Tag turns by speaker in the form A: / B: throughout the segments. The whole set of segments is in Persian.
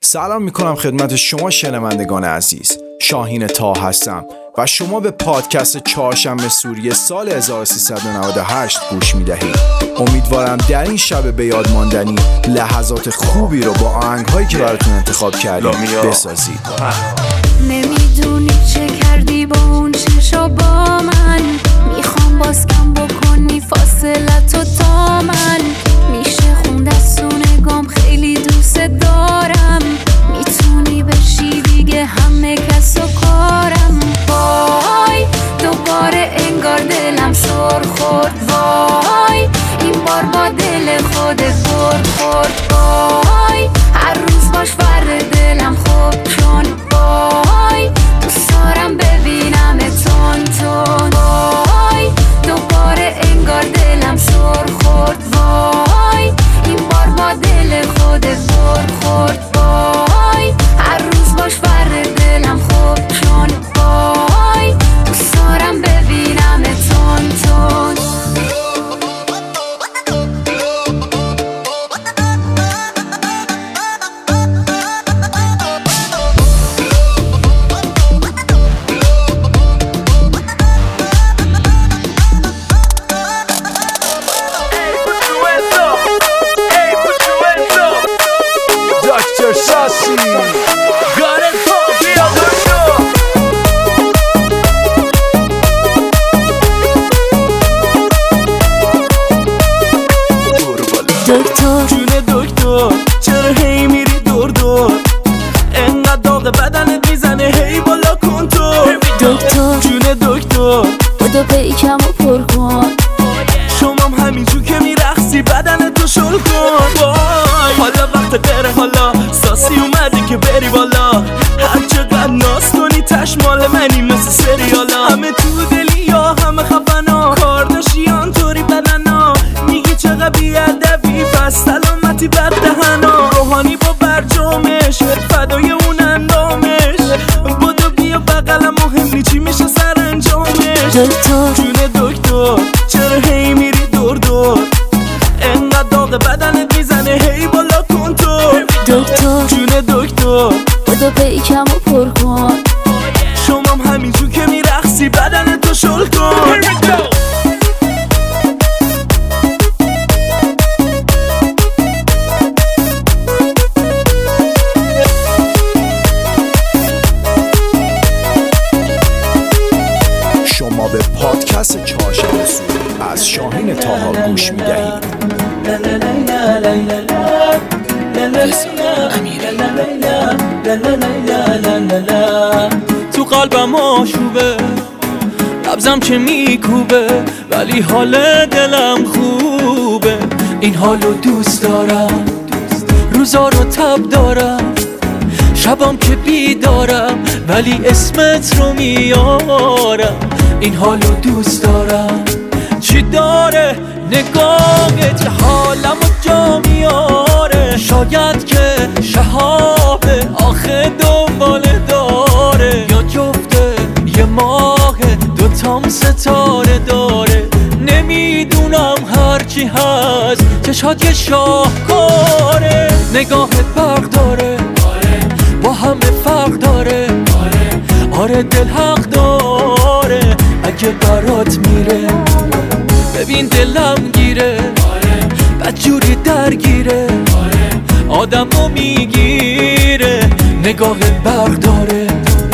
A: سلام میکنم خدمت شما شنوندگان عزیز. شاهین طه هستم و شما به پادکست چهارشنبه سوری سال 1398 گوش میدهید. امیدوارم در این شب به یاد ماندنی لحظات خوبی رو با آهنگ‌هایی که براتون انتخاب کردیم بسازید.
B: نمیدونی چه کردی با اون چشا با من، میخوام باز کم بکنی فاصلتو تا من. میشه خوند از تو نگام خیلی دوست دارم، میتونی بشی دیگه همه کس و کارم. وای دوباره انگار دلم سر خورد، وای این بار با دل خودت برد خورد. وای هر روز باش فرد دلم خوب چون وای دوست دارم ببینم تون تون. وای دوباره انگار دلم سر خورد، وای این بار با دل خودت برد خورد. وای هر روز باش فرد دلم خوب چون وای دوست دارم ببینم تون تون.
C: دکتر جون دکتر چرا هی میری دور دور، انقدر داغ بدنت میزنه هی بالا کن تو. دکتر جون دکتر
B: بودو پیکم و پر کن،
C: شمام همینجور که میرقصی بدنتو شل کن. وای حالا وقت غیره، حالا ساسی اومده که بری بالا. هر چقدر ناز کنی تشمال منی مثل سریالا. همه تو دلی یا همه خفنا، کار داشتی آنطوری بدنا. میگی چقدر بیادبی پس سلامتی بد دهنا. روحانی با برجامش فدای اون اندامش، بودو بیا بقلم مهم چی میشه سر انجامش.
B: دکتر
C: جون دکتر چرا هی میری دور دور، انقدر داغ بدنت میزنه هی بالا کن تو.
B: دکتر
C: جون دکتر
B: بودو پیکم و پر کن،
C: شمام همینجور که میرقصی بدنتو شل کن.
A: شما به پادکست چهارشنبه سوری از شاهین طه گوش میدهید.
C: تو قلبم آشوبه، نبضم که میکوبه، ولی حال دلم خوبه. این حالو دوست دارم، روزا رو تب دارم، شبام که بیدارم ولی اسمت رو میارم. این حالو دوست دارم، چی داره نگاهت حالمو جا میاره. شاید که شهابه آخه دنباله داره، یا جفته یه ماه دوتام ستاره داره. نمیدونم هرچی هست چشات یه شاهکاره. نگاهت برق داره، با همه فرق داره. آره دل حق داره، اگه برات میره ببین دلم گیره. بدجوری درگیره، آدمو میگیره. نگاهت برق داره.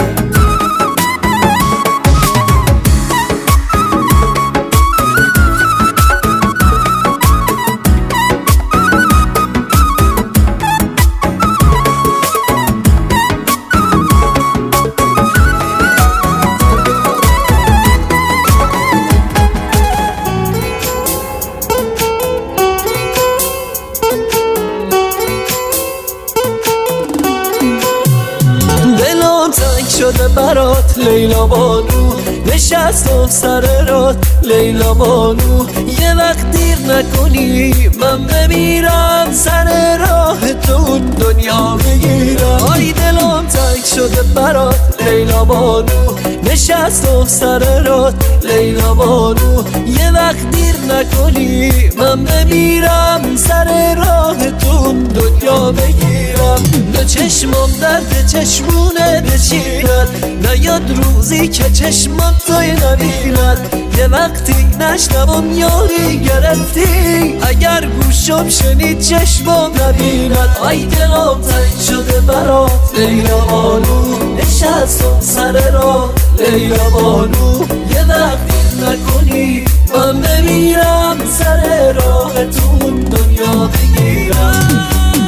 C: شده برات لیلا بانو، نشستم سر رات لیلا بانو. یه وقت دیر نکنی من بمیرم، سر راه تو دنیا بگیرم. آی دلم تنگ شده برات لیلا بانو، نشستم سر رات لیلا بانو. یه وقت دیر نکنی من بمیرم، سر راه تو دنیا بگیرم.
D: بمیرم. به چشمام درد چشمونه بچیرد، نیاد روزی که چشمام توی نبیند. یه وقتی نشنوم یاری گرفتی، اگر گوشم شنید چشمام نبیند. آی دلم تنگ شده برات لیلا بانو، نشستم سر را لیلا بانو. یه وقتی نکنی من بمیرم، سر راهتون دنیا بگیرم.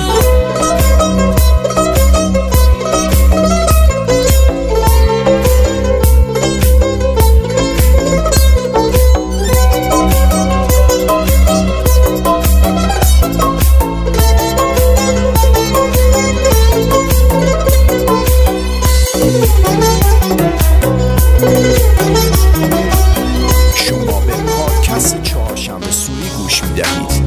A: شما به پادکست چهارشنبه سوری گوش میدهید.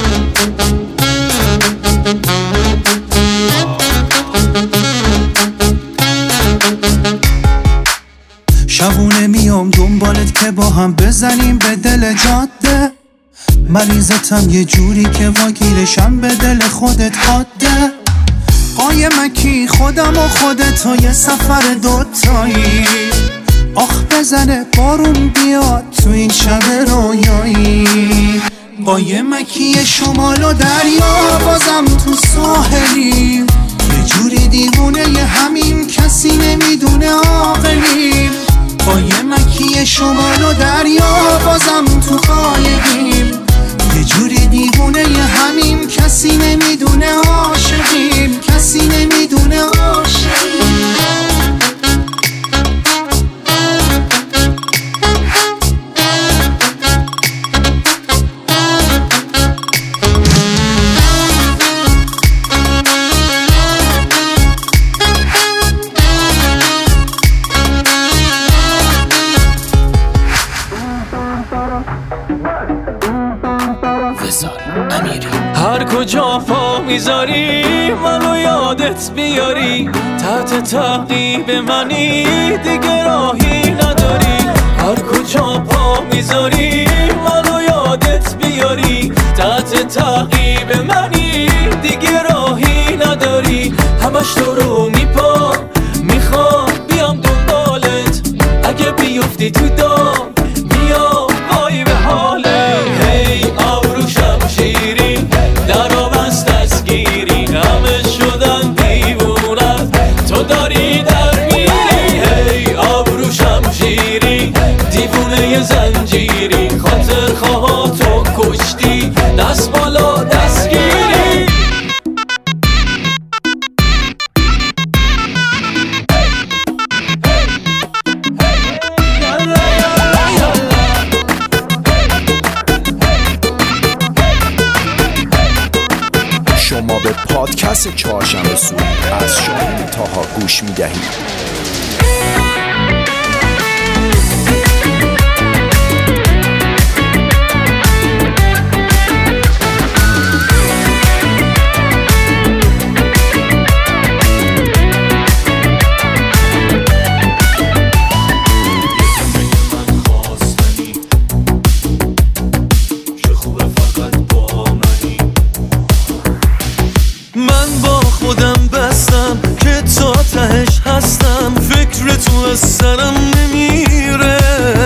E: شبونه میام دنبالت که با هم بزنیم به دل جاده. مریضتم یه جوری که واگیرشم به دل خودت حاده. قایمکی خودم و خودت و یه سفر دوتایی. آخ بزنه بارون بیاد تو این شب رویایی. قایمکی شمال و دریا بازم تو ساحلیم. یه جوری دیوونه یه همین کسی نمیدونه عاقلیم. قایمکی شمال و دریا بازم تو قایقیم. یه جوری دیوونه یه همین کسی نمیدونه عاشقیم. کسی نمیدونه عاشقیم.
C: هر کجا پا میذاری منو یادت بیاری. تحت تعقیب منی دیگه راهی نداری. هر کجا پا میذاری منو یادت بیاری. تحت تعقیب منی دیگه راهی نداری. همش تو رو میخوام بیام دنبالت. اگه بیفتی تو دام بیام وای به حاله. هی آبرو شمشیری درو بست دستگیری. همه شدن دیوونت تو داری در میری. هی آبرو شمشیری دیوونه زنجیری. خاطر خواه تو کشتی دست بالا دستگیری.
A: شما به پادکست چهارشنبه سوری از شاهین طاها گوش میدهید.
D: من با خودم بستم که تا تهش هستم. فکر تو از سرم نمیره.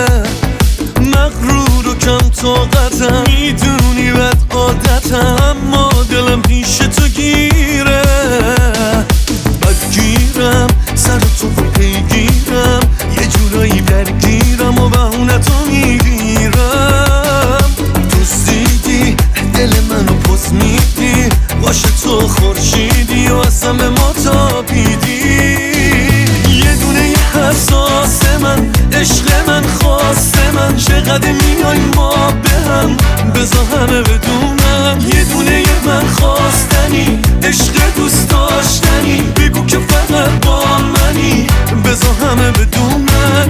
D: مغرور و کم طاقتم، میدونی بد عادتم، اما دلم پیش تو گیره. بدگیرم سر تو پیگیرم، یه جورایی درگیرم و بهونتو میگیرم. دوستیدی دل منو پس میدی، باشه تو خورشیدی و اصلا به ما تابیدی. یه دونه حساس من، عشق من، خواست من، چقدر میای ما به هم، بذار همه بدونم. یه دونه من خواستنی، عشق دوست داشتنی، بگو که فقط با منی، بذار همه بدونم.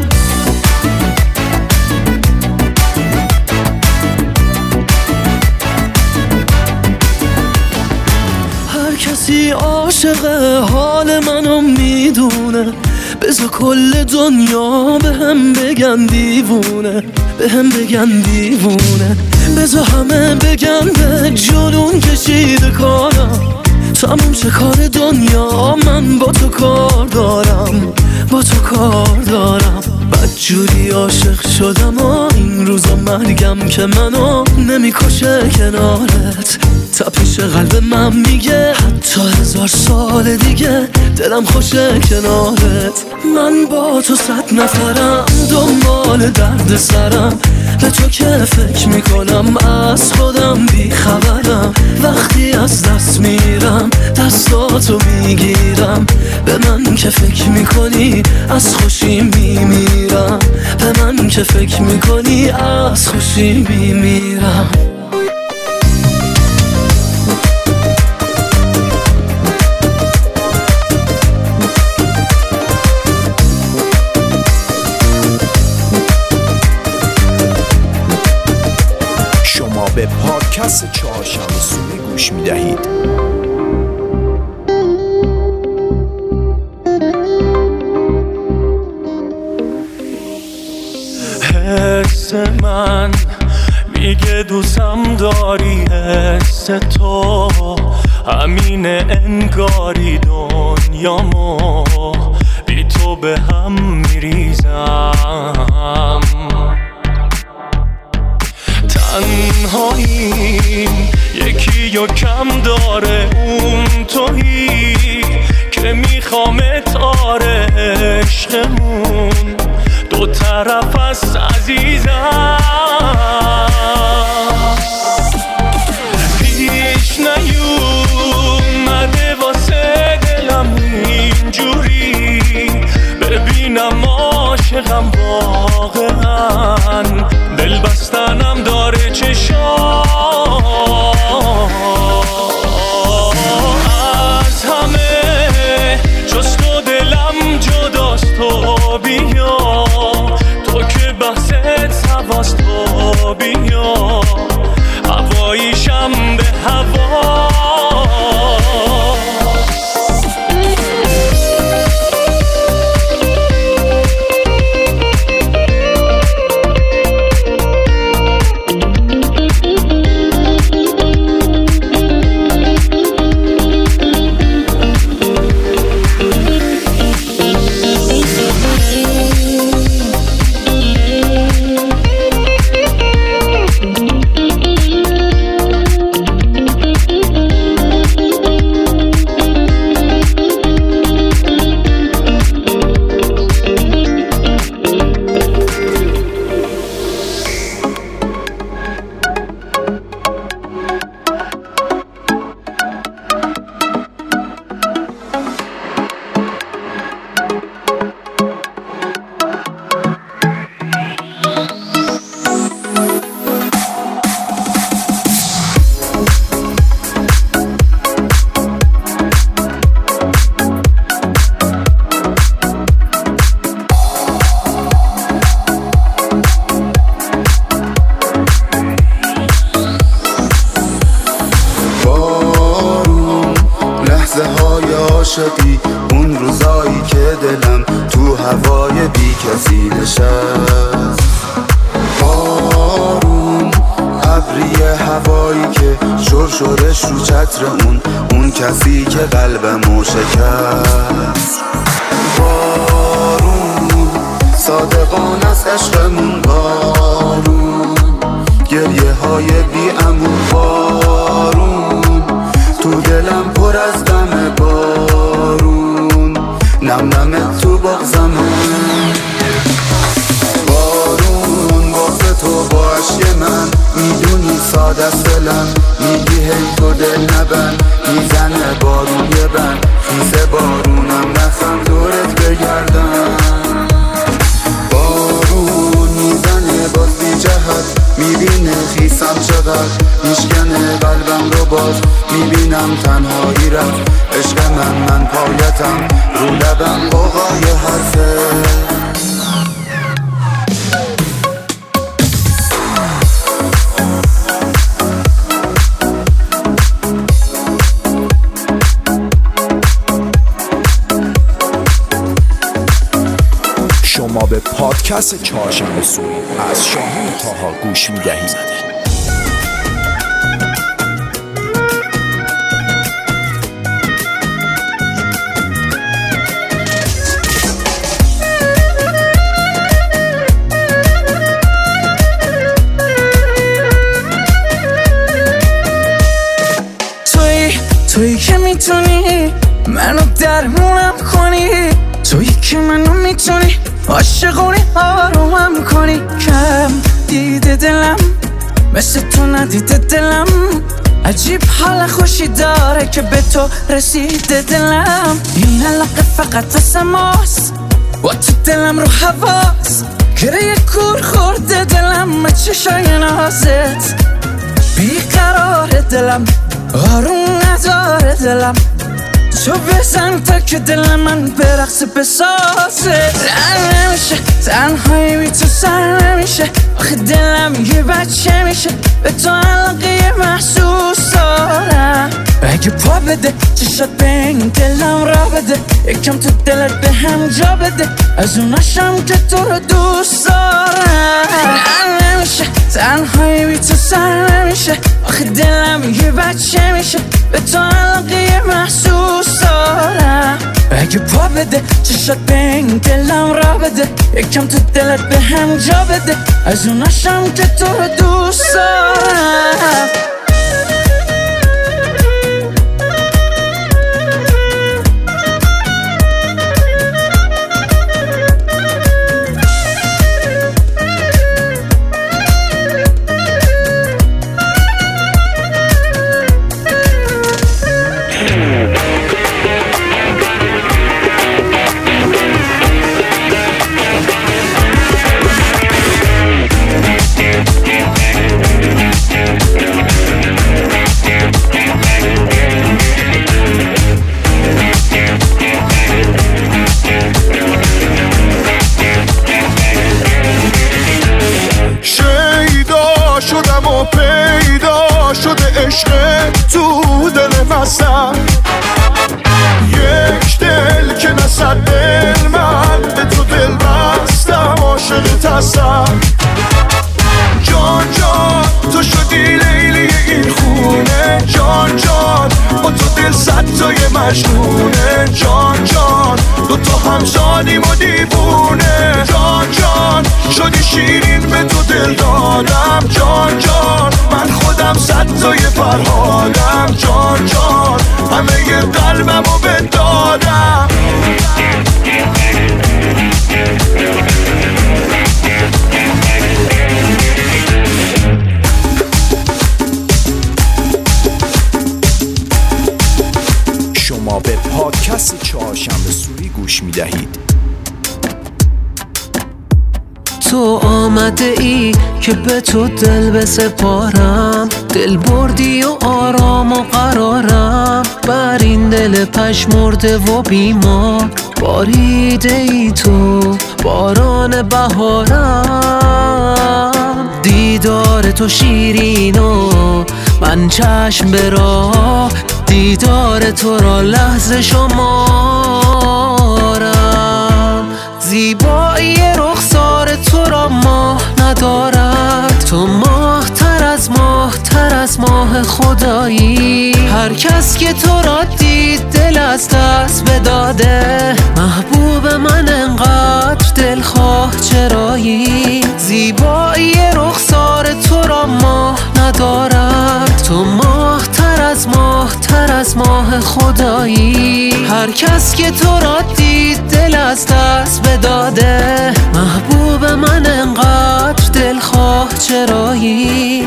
D: هر کسی عاشق حال منو میدونه، بذار کل دنیا به هم بگن دیوونه، به هم بگن دیوونه، بذار همه بگن به جنون کشیده کارم. تموم شه کار دنیا، من با تو کار دارم، با تو کار دارم. بدجوری عاشق شدم و این روزا مرگم که منو نمیکشه کنارت. تپش قلب من میگه حتی 1000 سال دیگه دلم خوشه کنارت. من با تو 100 نفرم، دنبال درد سرم، به تو که فکر میکنم از خودم بیخبرم. وقتی از دست میرم دستاتو میگیرم، به من که فکر میکنی از خوشی میمیرم، به من که فکر میکنی از خوشی میمیرم.
A: شما به پادکست چهارشنبه سوری گوش میدهید.
C: حس من میگه دوستم داری، حس تو همینه انگاری دنیامو بی تو به هم میریزم. تنهایی یکی و کم داره، اون تویی که میخوامت آره. عشقمون دو طرف است عزیزم، پیش نیومده واسه دلم اینجوری ببینم عاشقم واقعا. دل بستنم داره چشام، از همه جز تو دلم جداست. تو بیا تو که بحثت هواست، تو بیا هواییشم به هوا.
F: عاشقی اون روزایی که دلم تو هوای بی کسی نشست. بارون ابری هوایی که شرشرش رو چتر اون کسی که قلبمو شکست. بارون صادقانه است عشقمون، بارون گریه های بی امون، بارون تو دلم پر از غم، بارون نم نم تو بغضمون. بارون واسه تو با عشق من میدونی ساده است دلم، میگی هی تو دل نبند، میزنه بارون یه بند، خیس بارونم نخم دورت بگردم. بارون میزنه باز بی جهت، میبینه خیسم چقدر میشکنه قلبم رو، باز میبینم تنهایی رفت عشق من پایتم رو لبم قوقای حرفه.
A: شما به پادکست چهارشنبه سوری از شاهین طاها گوش میدهید.
G: میتونی منو درمونم کنی، تویی که منو میتونی عاشقونی آرومم کنی. کم دیده دلم مثل تو ندیده دلم، عجیب حال خوشی داره که به تو رسیده دلم. این علاقه فقط واسه ماست، با تو دلم رو حواس گره کور خورده دلم، چشای نازت بیقرار دلم، آروم نداره دلم. تو بزن تا که دل من به رقص بسازه. رن نمیشه تنهایی بی تو سر نمیشه، آخه دلم یه بچه میشه، به تو علاقه محسوس دارم. اگه پا بده چشات به این دلم را بده، یکم تو دلت به هم جا بده، از اوناشم که تو رو دوست دارم. رن نمیشه تنهایی بی تو سر نمیشه، آخه دلم یه بچه میشه، به تو علاقه محسوس دارم. اگه پا بده چشات به این دلم را بده، یکم تو دلت به هم جا بده، از اوناشم که تو رو دوست دارم.
H: پیدا شده عشق تو دل مستم، یک دل که نصد دل من به تو دل بستم، عاشقت هستم. جان جان تو شدی لیلی این خونه، جان جان با تو دل صد تای مجنونه، جان جان دو تا همزادیم و دیوونه، جان جان شدی شیرین به تو دل دادم، جان جان من خودم صد تای فرهادم، جان جان همه قلبم رو بدادم.
A: شما به پادکست چهارشنبه سوری گوش میدهید.
D: تو آمده ای که به تو دل بسپارم، دل بردی و آرام و قرارم، بر این دل پشمرده و بیمار باریده ای تو باران بهارم. دیدار تو شیرین و من چشم به راه، دیدار تو را لحظه شمارم. زیبایی رخسار تو را ماه ندارد، تو ماه تر از ماه تر از ماه خدایی. هر کس که تو را دید دل از دست بداده، محبوب من انقدر دلخواه چرایی. زیبایی رخسار تو را ماه ندارد، تو ماه تر از ماه تر از ماه خدایی. هر کس که تو را دید دل از دست بداده، محبوب من انقدر دلخواه چرایی.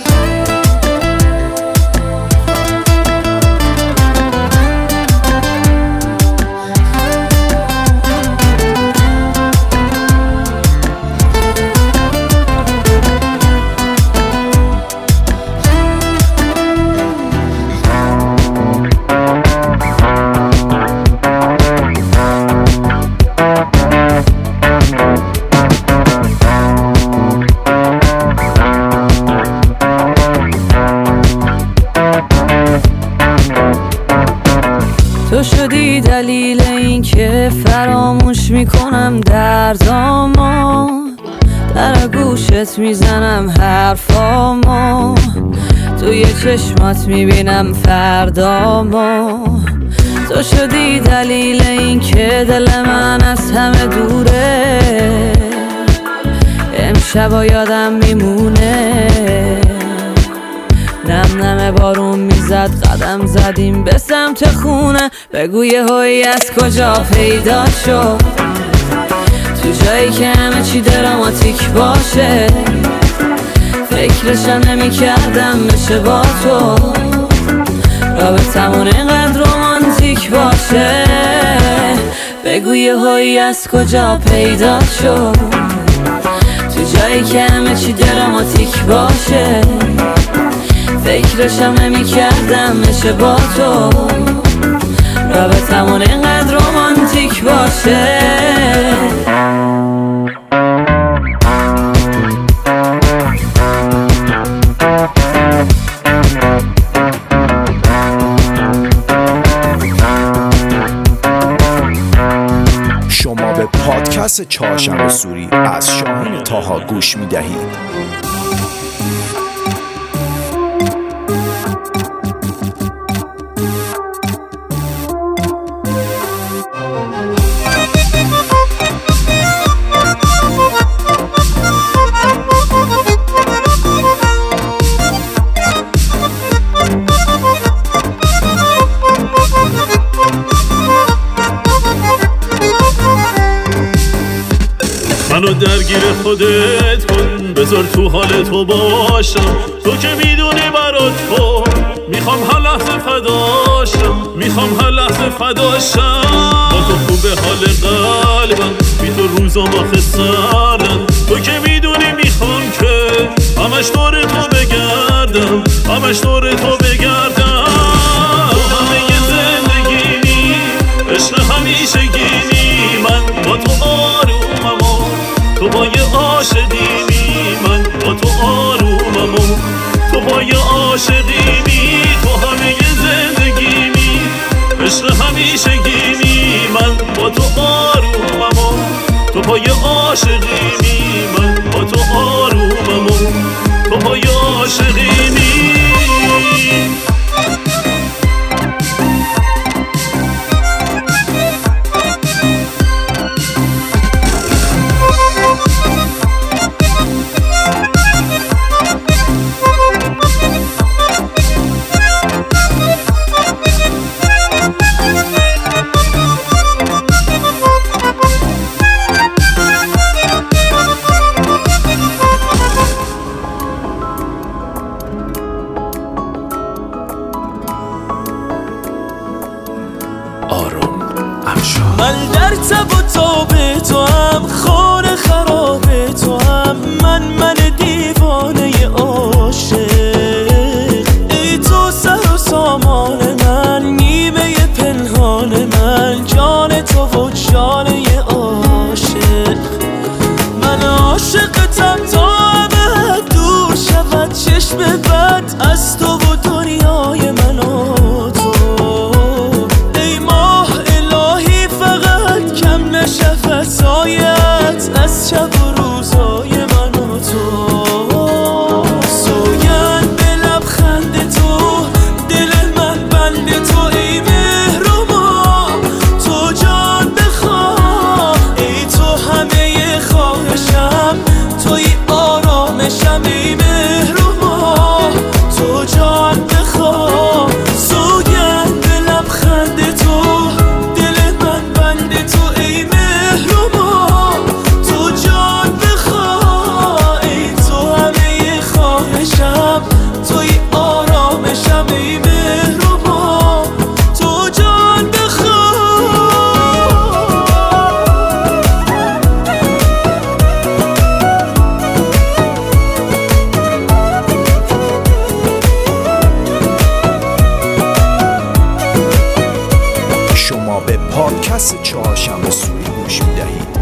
I: تو شدی دلیل این که فراموش میکنم دردامو، در گوشت میزنم حرفامو، توی چشمات میبینم فردامو. تو شدی دلیل این که دل من از همه دوره، امشبا یادم میمونه نم نم بارون میزد قدم زدیم به سمت خونه بگو یهویی از کجا پیدا شد تو جایی که همه چی دراماتیک باشه فکرشم نمی کردم بشه با تو رابطمون اینقدر رومانتیک باشه بگو یهویی از کجا پیدا شد تو جایی که همه چی دراماتیک باشه فکرشم نمی کردم بشه با تو رابطمون اینقدر رومانتیک باشه
A: شما به پادکست چهارشنبه سوری از شاهین طاها گوش می‌دهید.
J: منو درگیر خودت کن بذار تو حال تو باشم تو که میدونی برات تو میخوام هر لحظه فداشم میخوام هر لحظه فداشم با تو خوبه حال قلبم بی تو روزام آخه سردم تو که میدونی میخوام که همش دور تو بگردم همش دور تو بگردم تو همه زندگیمی عشق همیشگیمی من با تو آرومم تو با یه عاشقیمی من با تو آرومم تو با یه عاشقیمی تو همه زندگیمی عشق همیشگیمی من با تو آرومم تو با یه عاشقیمی من با تو آرومم تو با یه عاشقیمی
C: من در تب و تاب تو هم خانه خراب تو هم من دیوانه عاشق ای تو سر و سامان من نیمه پنهان من جان تو و جانه عاشق من عاشقتم تا ابد دور شود چشم بد از تو و دنیای من و تو ای ماه الهی فقط کم نشه فسایت از شب و روزای من و تو سوگند به لبخند تو دل من بند تو ای مهربان تو جان بخواه ای تو همه خواهشم توی آرامشم ای مهربان تو جان بخواه سوگند به لبخند تو دل من بند تو ای مهربان تو جان بخواه ای تو همه خواهشم توی آرامشم ای مهربان تو جان بخواه
A: شما به پادکست چهارشنبه سوری گوش می‌دهید.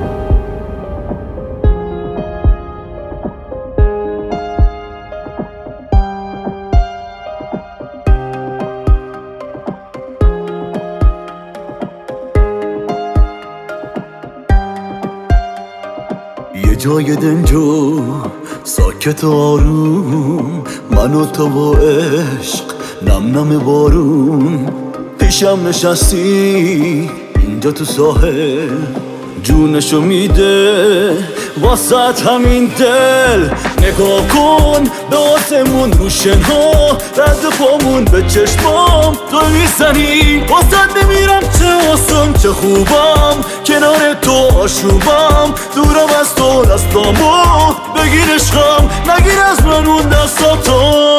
K: یه جای دنجو ساکت و آروم من و تو و عشق نم نم بارون پیشم نشستی اینجا تو ساحل جونشو میده واسط همین دل. نگاه کن به آسمون روشن ها، رد پامون به چشمام تو میزنی. واسط نمیرم چه آسان چه خوبم، کنار تو آشوبم، دورم از تو دستامو بگیر عشقم، نگیر از من اون دستاتو.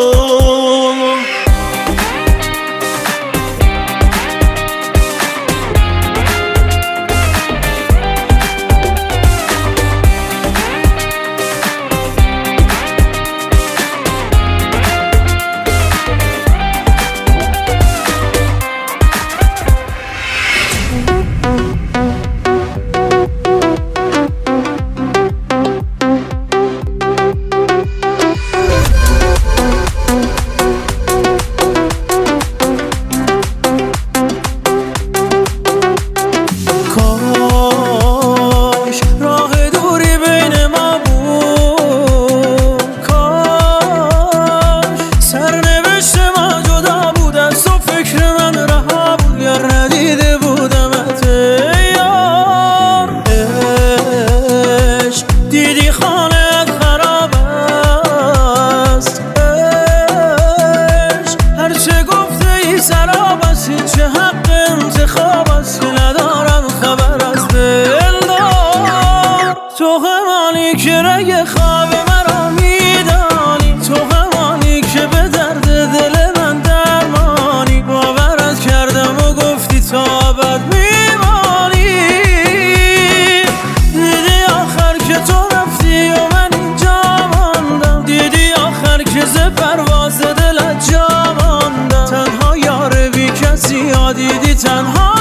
G: دیدی تنها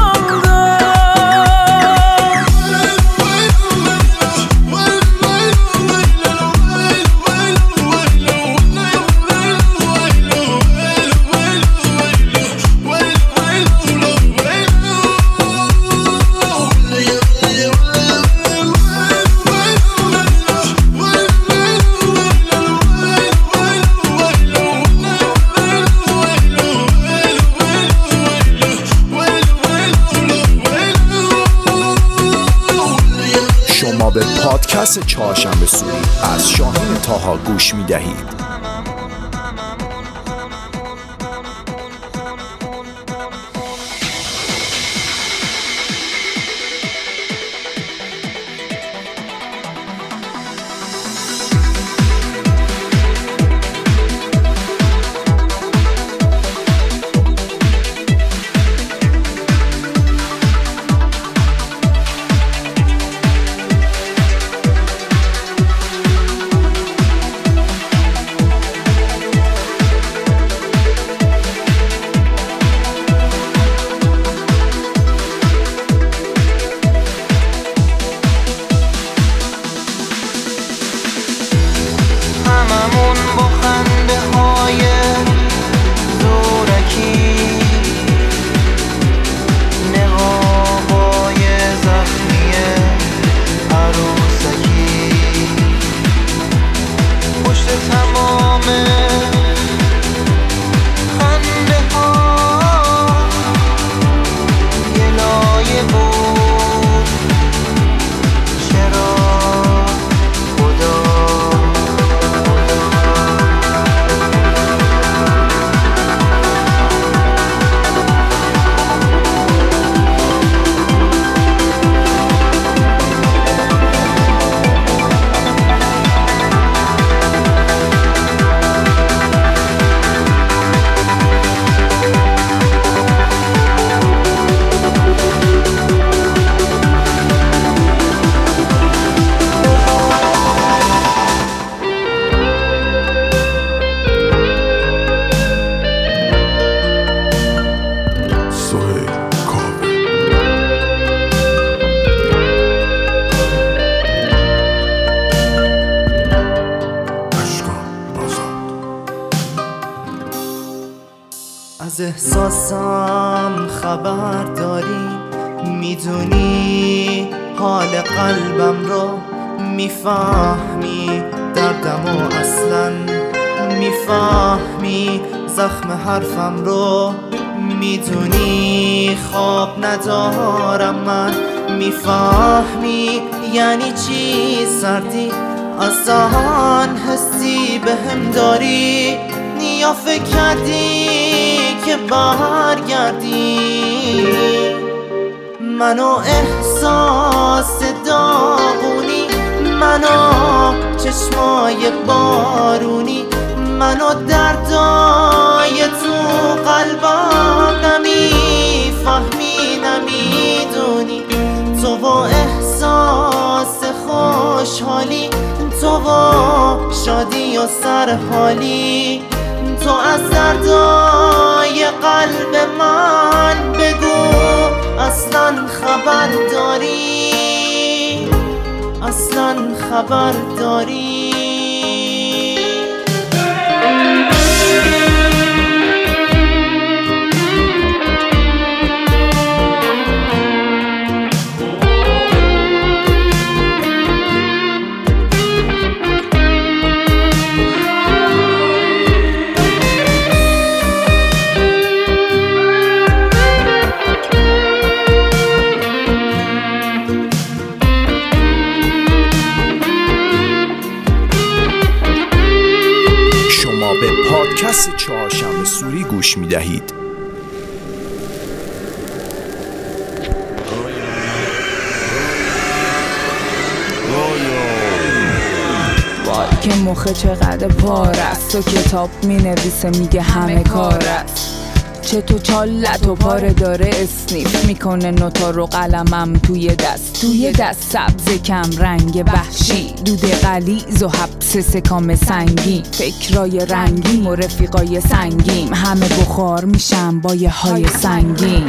A: به پادکست چهارشنبه سوری از شاهین طاها گوش می‌دهید.
L: از احساسم خبر داری، میدونی حال قلبم رو، میفهمی دردم و اصلا میفهمی زخم حرفم رو، میدونی خواب ندارم من، میفهمی یعنی چی سردی آسان حسی بهم داری یا فکر کردی که برگردی منو احساس داغونی منو چشمای بارونی منو دردای تو قلبم نمیفهمی نمیدونی تو و احساس خوشحالی تو و شادی و سرحالی تو از دردای قلب من بگو اصلا خبر داری اصلا خبر داری
A: به پادکست چهارشنبه سوری گوش می دهید.
I: وای که مخه چقدر پار است و کتاب می نویسه میگه همه کار است چه تو چالت و پاره داره اسنیف میکنه نوتا رو قلمم توی دست سبز کم رنگ وحشی دود غلیظ و حبس سکام سنگین فکرای رنگیم و رفیقای سنگیم همه بخار میشم با یه های سنگین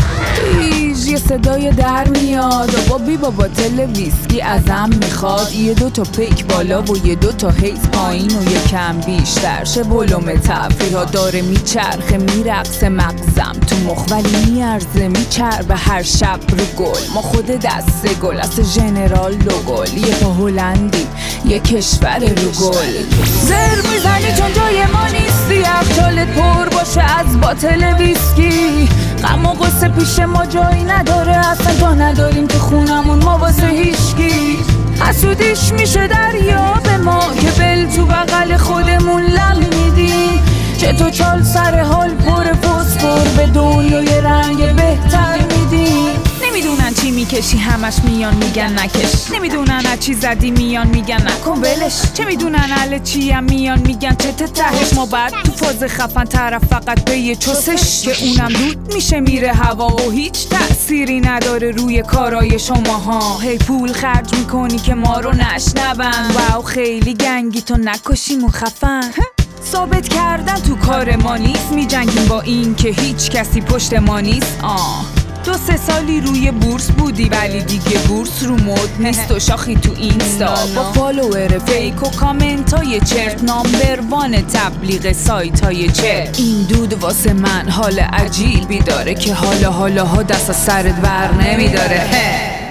I: یه صدای در میاد و بابا تل ویسکی ازم میخواد یه دو تا پیک بالا و یه دو تا هیز پایین و یه کم بیشتر شه بلوم تفریحات داره میچرخه میرقصه مغزم تو مخ ولی میارزه میچربه هر شب رو گل ما خود دست گل از ژنرال لوگل یه پا هلندی یه کشور رو گل زر میزنی چون جای ما نیستی افچالت پر باشه از باطل ویسکی غم و غصه پیش ما جایی نداره اصلا جا نداریم تو خونمون ما واسه هیچکی حسودیش میشه دریا به ما که بل تو بغل خودمون لم میدیم چه تو چال سر حال پر فسفر به دنیای رنگ بهتر میدیم نمیدونن چی میکشی همش میان میگن نکش نمیدونن از چی زدی میان میگن نکن ولش چه میدونن اهل چیم میان میگن چه تهش ما بعد تو فاز خفن طرف فقط به یه چسش که اونم دود میشه میره هوا و هیچ تأثیری نداره روی کارای شماها هی پول خرج میکنی که ما رو نشنون واو خیلی گنگی تو نکشیم و خفن ثابت کردن تو کار ما نیست میجنگیم با این که هیچ کسی پشت ما نیست 2-3 سالی روی بورس بودی ولی دیگه بورس رو مد نیست و شاخی تو اینستا با فالوور فیک و کامنت های چرت نامبر وان تبلیغ سایت های چرت این دود واسه من حال عجیبی داره که حالا ها دست از سرت بر نمیداره